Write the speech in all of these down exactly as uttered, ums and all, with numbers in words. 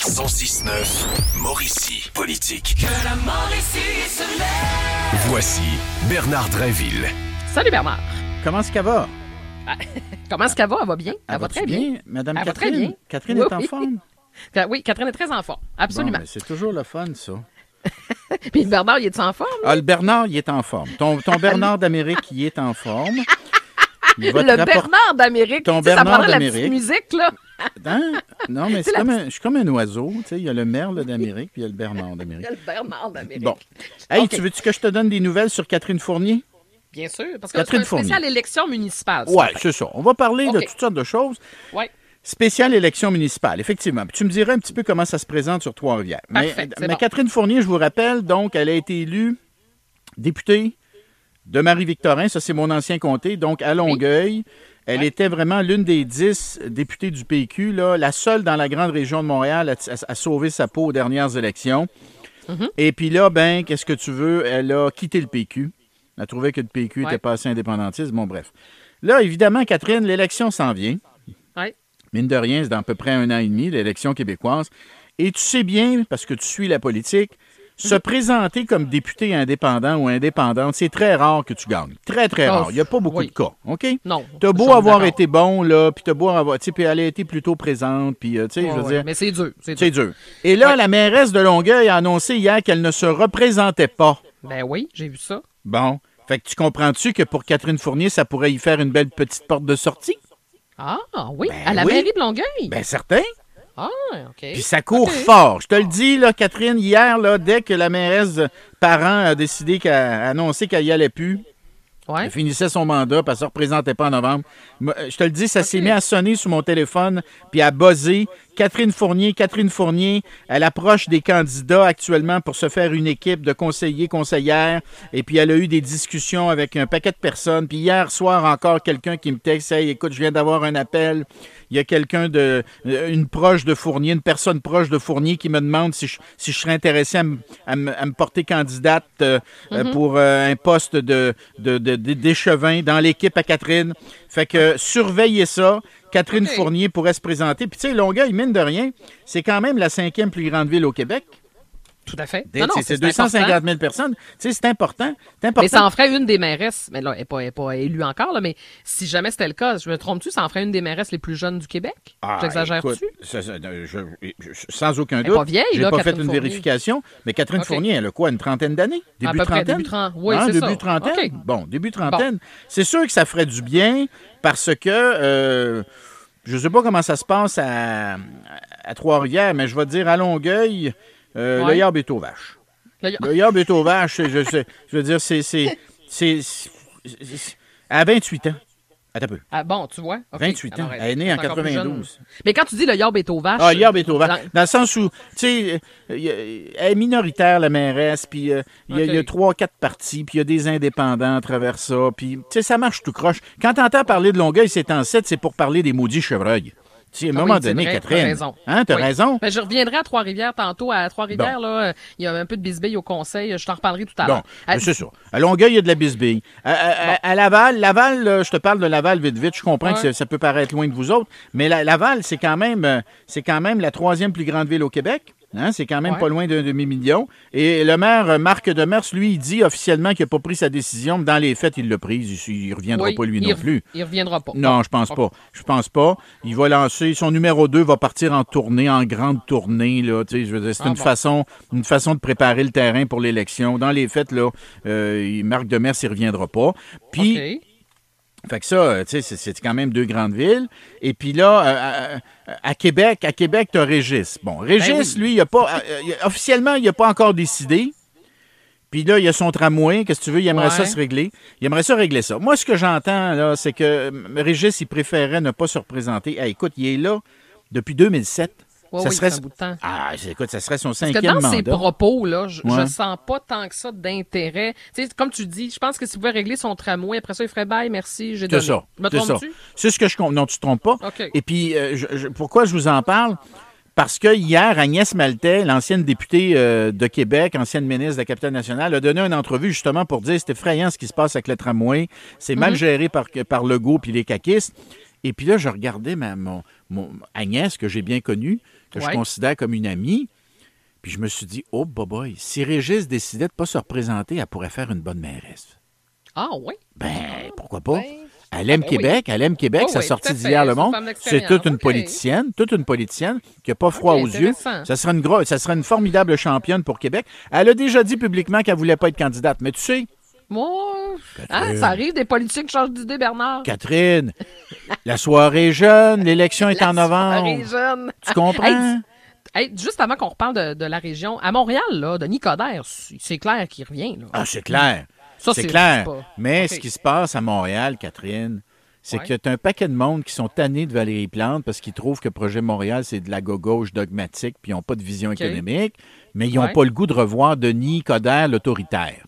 cent six neuf, Mauricie Politique. Que la Mauricie se lève. Voici Bernard Drinville. Salut Bernard. Comment est-ce qu'elle va? Ah, comment est-ce qu'elle va? Elle va bien? Elle, Elle va très bien. bien. Madame Elle va Catherine? très bien. Catherine Oui, est en oui. forme? Oui, Catherine est très en forme. Absolument. Bon, ben, c'est toujours le fun, ça. Puis Bernard, il est en forme? Ah, le Bernard, il est en forme. Ton, ton Bernard d'Amérique, il est en forme. Il va Le te rapport- Bernard d'Amérique. Ton Tu sais, ça Bernard prendrait la petite d'Amérique. musique, là. Hein? Non, mais c'est la comme un, je suis comme un oiseau. Tu sais, il y a le merle d'Amérique puis il y a le Bernard Il d'Amérique. y a le Bernard d'Amérique. Bon. Hey, OK. tu veux-tu que je te donne des nouvelles sur Catherine Fournier? Bien sûr, parce que Catherine c'est un spécial Fournier. élection municipale. Oui, c'est ça. On va parler de OK. toutes sortes de choses. Oui. Spéciale élection municipale, effectivement. Puis tu me dirais un petit peu comment ça se présente sur Trois-Rivières. Mais, Parfait, c'est mais bon. Catherine Fournier, je vous rappelle, donc, elle a été élue députée de Marie-Victorin. Ça, c'est mon ancien comté. Donc, à Longueuil. Elle Ouais. était vraiment l'une des dix députées du P Q, là, la seule dans la grande région de Montréal à, à- à sauver sa peau aux dernières élections. Mm-hmm. Et puis là, ben, qu'est-ce que tu veux? Elle a quitté le P Q. Elle a trouvé que le P Q Ouais. était pas assez indépendantiste. Bon, bref. Là, évidemment, Catherine, l'élection s'en vient. Oui. Mine de rien, c'est dans à peu près un an et demi, l'élection québécoise. Et tu sais bien, parce que tu suis la politique, se présenter comme député indépendant ou indépendante, c'est très rare que tu gagnes. Très, très Oh, rare. Il n'y a pas beaucoup oui. de cas, OK? Non. T'as je beau suis avoir d'accord. été bon, là, puis t'as beau avoir... Tu sais, puis elle a été plutôt présente, puis, euh, tu sais, Ouais, je veux ouais, dire... Mais c'est dur. C'est C'est dur. dur. Et là, Ouais. la mairesse de Longueuil a annoncé hier qu'elle ne se représentait pas. Ben oui, j'ai vu ça. Bon. Fait que tu comprends-tu que pour Catherine Fournier, ça pourrait y faire une belle petite porte de sortie? Ah, oui. Ben à la oui. mairie de Longueuil. Ben, certain. Ah, OK. Puis ça court OK. fort. Je te le dis, là, Catherine, hier, là, dès que la mairesse de Parent a décidé qu'elle a annoncé qu'elle y allait plus, Ouais. elle finissait son mandat, puis elle se représentait pas en novembre. Moi, je te le dis, ça s'est OK. mis à sonner sur mon téléphone, puis à buzzer. Catherine Fournier, Catherine Fournier, elle approche des candidats actuellement pour se faire une équipe de conseillers, conseillères, et puis elle a eu des discussions avec un paquet de personnes. Puis hier soir, encore quelqu'un qui me texte, « Hey, écoute, je viens d'avoir un appel. Il y a quelqu'un de, une proche de Fournier, une personne proche de Fournier qui me demande si je, si je serais intéressé à me, à me- à me porter candidate euh, euh, pour euh, un poste de, de, de- de- d'échevin dans l'équipe à Catherine. Fait que surveillez ça. Catherine OK. Fournier pourrait se présenter. Puis tu sais, Longueuil, mine de rien, c'est quand même la cinquième plus grande ville au Québec. Tout à fait. C'est, Non, non, c'est c'est deux cent cinquante important. mille personnes. Tu sais, c'est important. C'est important. Mais ça en ferait une des mairesses. Mais là, elle n'est pas, elle est pas élue encore, là, mais si jamais c'était le cas, je me trompe-tu, ça en ferait une des mairesses les plus jeunes du Québec? Ah, J'exagère-tu? écoute, ça, ça, je- je- je- sans aucun Elle est doute. pas vieille, J'ai là, pas fait Catherine une Fournier. vérification, mais Catherine OK. Fournier, elle a quoi, une trentaine d'années? Début À peu près, trentaine? début trente. Oui, Hein, c'est début ça. trentaine? OK. Bon, début trentaine. C'est sûr que ça ferait du bien parce que euh, je sais pas comment ça se passe à, à Trois-Rivières, mais je vais te dire à Longueuil, euh, Ouais. le Yard est aux vaches. Là, y a- Le Yard est aux vaches, c'est- je, sais- je veux dire, c'est... c'est, c'est, c'est- c'est- à vingt-huit ans. Attends un peu. Ah, bon, tu vois. OK. vingt-huit ans. Alors, Elle est née en encore plus jeune. quatre-vingt-douze. Mais quand tu dis le Yorb est aux vaches. Ah, Yorb est au vert. dans- Dans le sens où, tu sais, euh, y a- elle est minoritaire, la mairesse, puis euh, il y a- il y a OK. trois, quatre partis, puis il y a des indépendants à travers ça, puis, tu sais, ça marche tout croche. Quand t'entends parler de Longueuil, c'est en sept, c'est pour parler des maudits chevreuils. Tu sais, à un Ah moment oui, c'est donné, vrai, Catherine. t'as raison. Hein, t'as Oui. raison? Ben, je reviendrai à Trois-Rivières tantôt. À Trois-Rivières, là, euh, il y a un peu de bisbille au conseil. Je t'en reparlerai tout à Bon, l'heure. Ah, c'est ça. À Longueuil, il y a de la bisbille. À, à- à- à Laval, Laval, là, je te parle de Laval vite vite. Je comprends que Ouais. ça, ça peut paraître loin de vous autres, mais la- Laval, c'est quand même, euh, c'est quand même la troisième plus grande ville au Québec. Hein, c'est quand même Ouais. pas loin d'un demi-million. Et le maire euh, Marc Demers, lui, il dit officiellement qu'il n'a pas pris sa décision, mais dans les faits, il l'a prise. Il ne reviendra oui, pas, lui il non re- plus. Il reviendra pas. Non, je pense pas. Je pense pas. Il va lancer son numéro deux, va partir en tournée, en grande tournée là. Tu sais, je veux dire, c'est Ah une bon. façon, une façon de préparer le terrain pour l'élection. Dans les faits là, euh, il- Marc Demers, il reviendra pas. Puis, OK. fait que ça, euh, tu sais, c'est, c'est quand même deux grandes villes. Et puis là, euh, à, à Québec, à Québec, t'as Régis. Bon, Régis, Ben oui. lui, il a pas, euh, il a- officiellement, il n'a pas encore décidé. Puis là, il y a son tramway. Qu'est-ce que tu veux? Il aimerait Ouais. ça se régler. Il aimerait ça régler ça. Moi, ce que j'entends, là, c'est que euh, Régis, il préférait ne pas se représenter. Hey, écoute, il est là depuis deux mille sept. Ouais, ça oui, serait... c'est un bout de temps. Ah, c'est- écoute, ça serait son Parce que cinquième dans mandat. ses propos, là, je, Ouais. je sens pas tant que ça d'intérêt. Tu sais, comme tu dis, je pense que s'il pouvait régler son tramway, après ça, il ferait bye, merci, j'ai C'est donné. ça. Me C'est ça. trompes-tu? C'est ce que je compte. Non, tu te trompes pas. OK. Et puis, euh, je- je- pourquoi je vous en parle? Parce que hier, Agnès Maltais, l'ancienne députée euh, de Québec, ancienne ministre de la capitale nationale, a donné une entrevue justement pour dire c'est effrayant ce qui se passe avec le tramway. C'est mal Mhm. géré par, par Legault puis les caquistes. Et puis là, je regardais ma, mon, mon Agnès, que j'ai bien connue, que Ouais. je considère comme une amie. Puis je me suis dit, oh, boy, si Régis décidait de ne pas se représenter, elle pourrait faire une bonne mairesse. Ah oui? Ben, pourquoi pas? Ben, Elle aime ben oui. Québec, elle aime Québec, Oui, sa oui, sortie tout à fait. d'hier, Le C'est une Monde. femme C'est d'expérience. toute une OK. politicienne, toute une politicienne qui n'a pas froid OK, aux yeux. intéressant. Ça serait, une gros, ça serait une formidable championne pour Québec. Elle a déjà dit publiquement qu'elle ne voulait pas être candidate. Mais tu sais, Moi, hein, Catherine. ça arrive, des politiques changent d'idée, Bernard. Catherine, la soirée est jeune, l'élection est La en novembre. soirée jeune. Tu comprends? Hey, juste avant qu'on reparle de, de la région, à Montréal, là, Denis Coderre, c'est clair qu'il revient. Là. Ah, c'est clair. Ça, c'est c'est clair. pas- Mais OK. ce qui se passe à Montréal, Catherine, c'est Ouais. qu'il y a un paquet de monde qui sont tannés de Valérie Plante parce qu'ils trouvent que Projet Montréal, c'est de la gauche dogmatique puis ils n'ont pas de vision OK. économique, mais ils n'ont Ouais. pas le goût de revoir Denis Coderre, l'autoritaire.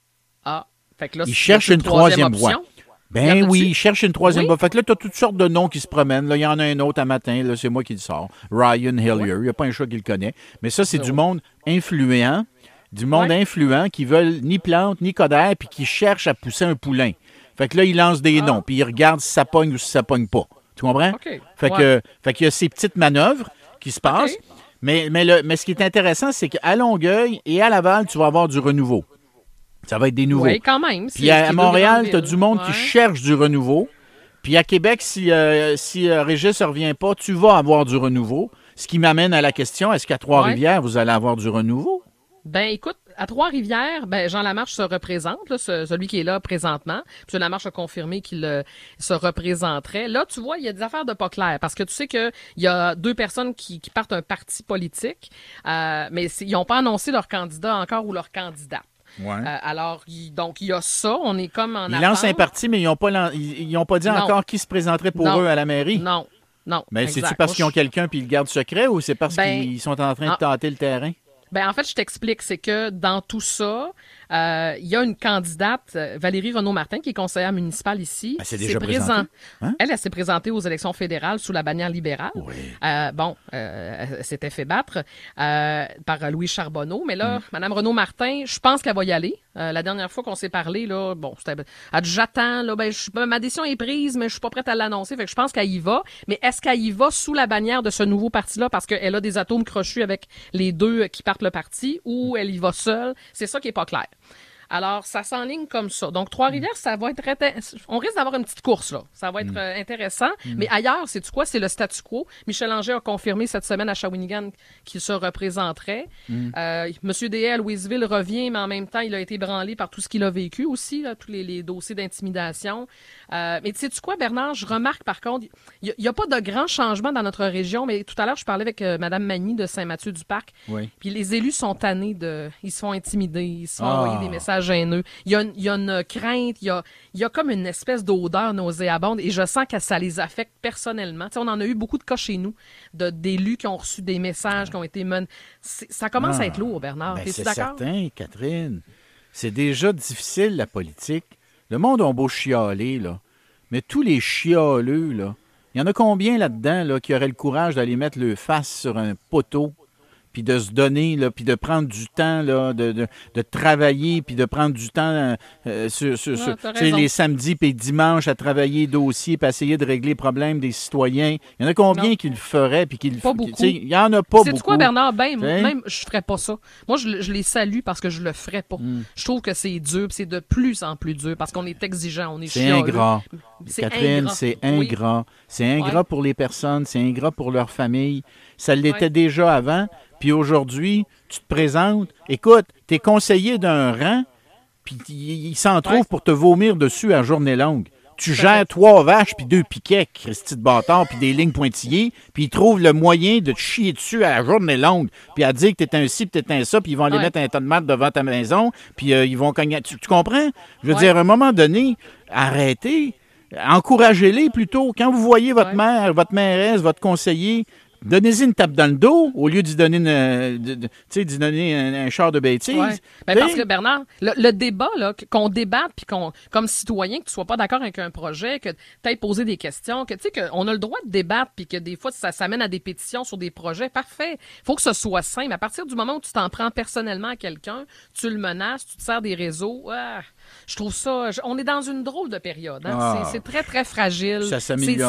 Ah, fait que là, Ils c'est cherchent une une troisième voie. option. Y en Ben a-tu? oui, ils cherchent une troisième Oui. voie. Fait que là, tu as toutes sortes de noms qui se promènent. Là, il y en a un autre à matin, là, c'est moi qui le sors. Ryan Hillier, il n'y a pas un chat qui le connaît. Mais ça, c'est Ben du oui. monde influent, du monde Ouais. influent qui veulent ni Plante, ni Coderre, puis qui cherchent à pousser un poulain. Fait que là, ils lancent des Ah. noms, puis ils regardent si ça pogne ou si ça pogne pas. Tu comprends? OK. Fait Ouais. que, fait qu'il y a ces petites manœuvres qui se passent. OK. Mais, mais, le, mais ce qui est intéressant, c'est qu'à Longueuil et à Laval, tu vas avoir du renouveau. Ça va être des nouveaux. Oui, quand même. c'est- Puis à, c'est à deux Montréal, grandes tu as villes. du monde qui Ouais. cherche du renouveau. Puis à Québec, si, euh, si euh, Régis ne revient pas, tu vas avoir du renouveau. Ce qui m'amène à la question, est-ce qu'à Trois-Rivières, vous allez avoir du renouveau? Ben écoute, à Trois-Rivières, ben Jean Lamarche se représente, là, ce- celui qui est là présentement. Puis Jean Lamarche a confirmé qu'il euh, se représenterait. Là, tu vois, il y a des affaires de pas claires parce que tu sais que il y a deux personnes qui, qui partent un parti politique, euh, mais c'est- ils n'ont pas annoncé leur candidat encore ou leur candidate. Ouais. Euh, alors, il- donc il y a ça. On est comme en Ils attente. lancent un parti, mais ils n'ont pas, lan- ils, ils ont pas dit Non. encore qui se présenterait pour Non. eux à la mairie. Non, non. Mais exact. c'est-tu parce Moi, qu'ils ont je- quelqu'un puis ils le gardent secret ou c'est parce Ben, qu'ils sont en train de ah. tâter le terrain? Ben en fait, je t'explique, c'est que dans tout ça, euh, il y a une candidate, euh, Valérie Renaud-Martin, qui est conseillère municipale ici. Elle s'est s'est déjà présent- présentée, hein? Elle, elle s'est présentée aux élections fédérales sous la bannière libérale. Oui. Euh, bon, euh, elle s'était fait battre euh, par Louis Charbonneau, mais là, Mm. Madame Renaud-Martin, je pense qu'elle va y aller. Euh, la dernière fois qu'on s'est parlé, là, bon, c'était, elle dit, j'attends, là, ben, je, suis- ma décision est prise, mais je suis pas prête à l'annoncer, fait que je pense qu'elle y va. Mais est-ce qu'elle y va sous la bannière de ce nouveau parti-là parce qu'elle a des atomes crochus avec les deux qui partent le parti ou elle y va seule? C'est ça qui est pas clair. Alors, ça s'enligne comme ça. Donc, Trois-Rivières, ça va être... inté- On risque d'avoir une petite course, là. Ça va être euh, intéressant. Mais ailleurs, c'est quoi? C'est le statu quo. Michel Anger a confirmé cette semaine à Shawinigan qu'il se représenterait. Euh, Monsieur Deshaies à Louisville revient, mais en même temps, il a été branlé par tout ce qu'il a vécu aussi, là, tous les, les dossiers d'intimidation. Euh, mais tu sais-tu quoi, Bernard? Je remarque, par contre, il n'y a, a pas de grands changements dans notre région, mais tout à l'heure, je parlais avec euh, Mme Magny de Saint-Mathieu-du-Parc. Oui. Puis les élus sont tannés de... Ils se font intimider, ils se font Ah. envoyer des messages haineux. Il y a une, il y a une crainte, il y a, il y a comme une espèce d'odeur nauséabonde et je sens que ça les affecte personnellement. Tu sais, on en a eu beaucoup de cas chez nous, de, d'élus qui ont reçu des messages, qui ont été men... C'est- Ça commence Ah. à être lourd, Bernard. Ben, T'es-tu c'est d'accord? certain, Catherine. C'est déjà difficile, la politique. Le monde a beau chialer, là. Mais tous les chialeux, là, il y en a combien là-dedans là, qui auraient le courage d'aller mettre le face sur un poteau puis de se donner, là, puis de prendre du temps, là, de, de, de travailler, puis de prendre du temps euh, sur, sur, Ouais, sur- t'as tu sais, raison. les samedis puis les dimanches à travailler dossiers, puis essayer de régler les problèmes des citoyens. Il y en a combien Non. qui le feraient, puis qui le Pas f- beaucoup. tu sais, il y en a pas C'est beaucoup. quoi, Bernard? Ben, T'sais? même, je ferais pas ça. Moi, je, le- je les salue parce que je le ferais pas. Mm. Je trouve que c'est dur, puis c'est de plus en plus dur parce qu'on est exigeant, on est C'est chialeux. ingrat. C'est Catherine, ingrat. c'est Oui. ingrat. C'est ingrat Ouais. pour les personnes, c'est ingrat pour leur famille. Ça l'était Ouais. déjà avant, puis aujourd'hui, tu te présentes. Écoute, tu es conseiller d'un rang, puis il il s'en trouve Ouais. pour te vomir dessus à journée longue. Tu Ça gères fait- trois vaches puis deux piquets, Christy de bâtard, puis des lignes pointillées, puis ils trouvent le moyen de te chier dessus à la journée longue, puis à dire que t'es un ci, puis t'es un ça, puis ils vont aller Ouais. mettre un tas de maths devant ta maison, puis euh, ils vont cogner. Tu, tu comprends? Je veux Ouais. dire, à un moment donné, arrêtez. Encouragez-les plutôt. Quand vous voyez votre Ouais. mère, votre mairesse, votre conseiller, donnez-y une tape dans le dos au lieu d'y donner, une, euh, de- de- tu sais, d'y donner un, un char de bêtises. Ouais. Ben, T'sais? parce que Bernard, le, le débat, là, que- qu'on débatte, puis qu'on, comme citoyen, que tu sois pas d'accord avec un projet, que tu ailles poser des questions, que tu sais qu'on a le droit de débattre, puis que des fois ça s'amène à des pétitions sur des projets, parfait. Faut que ce soit sain. Mais à partir du moment où tu t'en prends personnellement à quelqu'un, tu le menaces, tu te sers des réseaux, ah, je trouve ça. je- on est dans une drôle de période. Hein? Ah. C'est, c'est très très fragile. Ça s'améliore. C'est-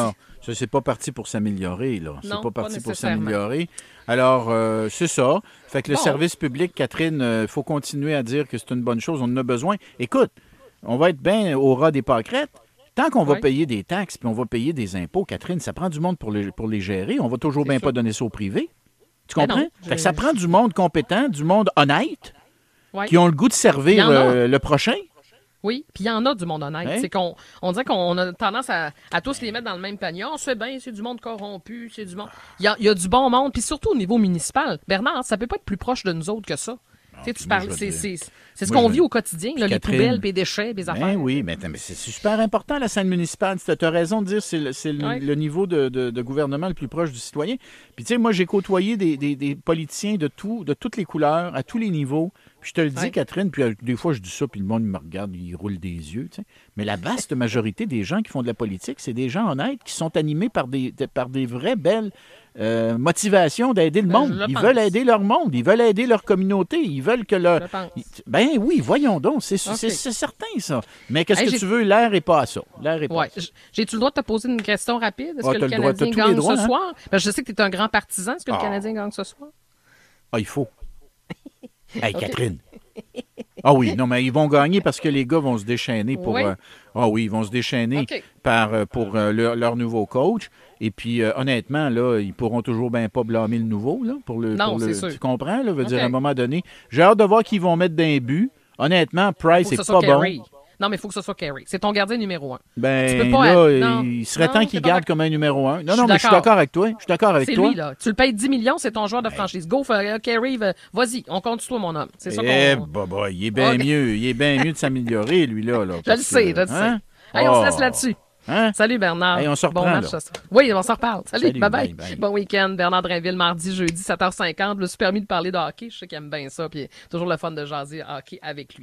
Ça, c'est pas parti pour s'améliorer, là. C'est Non, pas pas parti pour nécessairement. s'améliorer. Alors, euh, c'est ça. Fait que le Bon. service public, Catherine, il faut continuer à dire que c'est une bonne chose. On en a besoin. Écoute, on va être bien au ras des pâquerettes. Tant qu'on va Ouais. payer des taxes puis on va payer des impôts, Catherine, ça prend du monde pour les, pour les gérer. On va toujours C'est bien sûr. pas donner ça au privé. Tu Ben comprends? non, Fait que je- ça prend du monde compétent, du monde honnête, Ouais. qui ont le goût de Il y servir en a. euh, le prochain. Oui, puis il y en a du monde honnête. Hein? C'est qu'on on dirait qu'on a tendance à, à tous les mettre dans le même panier. On sait bien, c'est du monde corrompu, c'est du monde. Il y a, il y a du bon monde, puis surtout au niveau municipal. Bernard, ça peut pas être plus proche de nous autres que ça. Tu sais, tu puis moi, parles, je c'est vais c'est dire- c'est ce moi, qu'on je vit vais- au quotidien, là, les Catherine, poubelles, puis les déchets, les affaires. Ben oui, mais, mais c'est c'est super important, la scène municipale. Tu as raison de dire c'est le, c'est le- Ouais. le niveau de, de- de gouvernement le plus proche du citoyen. Puis, tu sais, moi, j'ai côtoyé des, des- des politiciens de, tout, de toutes les couleurs, à tous les niveaux. Puis, je te le dis, Ouais. Catherine, puis euh, des fois, je dis ça, puis le monde me regarde, il roule des yeux. Tu sais. Mais la vaste majorité des gens qui font de la politique, c'est des gens honnêtes qui sont animés par des, de- par des vraies belles euh, motivations d'aider le Ben, monde. je le Ils pense. veulent aider leur monde, ils veulent aider leur communauté, ils veulent que leur. Je pense. Ben oui, voyons donc, c'est Ok. c'est- c'est certain, ça. Mais qu'est-ce Hey, que j'ai- tu veux? L'air n'est pas à ça. L'air est pas Ouais. à ça. J- J'ai-tu le droit de te poser une question rapide? Est-ce Ouais, que t'as le le droit, Canadien t'as tous les gagne droits, ce hein? soir? Ben, je sais que tu es un grand partisan. Est-ce que Ah. le Canadien gagne ce soir? Ah, il faut. Hey, Ok. Catherine. Ah oui, non, mais ils vont gagner parce que les gars vont se déchaîner pour. Oui. euh, ah oui, ils vont se déchaîner OK. par, euh, pour euh, leur, leur nouveau coach. Et puis, euh, honnêtement, là, ils pourront toujours bien pas blâmer le nouveau, là, pour le. Non, pour le- c'est sûr. Tu comprends, là? Veut dire, OK. à un moment donné. J'ai hâte de voir qu'ils vont mettre d'un but. Honnêtement, Price, Faut que c'est ce soit pas Carey. bon. Non, mais il faut que ce soit Carey. C'est ton gardien numéro un. Ben, Tu peux pas là, être- non. il serait Non, temps t'es qu'il pas garde d'accord. comme un numéro un. Non, Je non, suis mais je suis d'accord. d'accord avec toi. Je suis d'accord avec C'est toi. lui, là. Tu le payes dix millions, c'est ton joueur de franchise. Go, euh, Carey, va- vas-y, on compte sur toi, mon homme. C'est ça Eh, qu'on... bah, bah, il est bien Ok. mieux. Il est bien mieux de s'améliorer, lui, là. là Je le parce sais, que- je le sais. hein? Hey, on se Oh. laisse là-dessus. Hein? Salut, Bernard. Hey, on se Bon reprend, match, là. ça. Oui, on s'en reparle. Salut, Salut, bye-bye. bye, bye. Bon week-end, Bernard Drainville, mardi, jeudi, sept heures cinquante. Je me suis permis de parler de hockey. Je sais qu'il aime bien ça, puis toujours le fun de jaser hockey avec lui.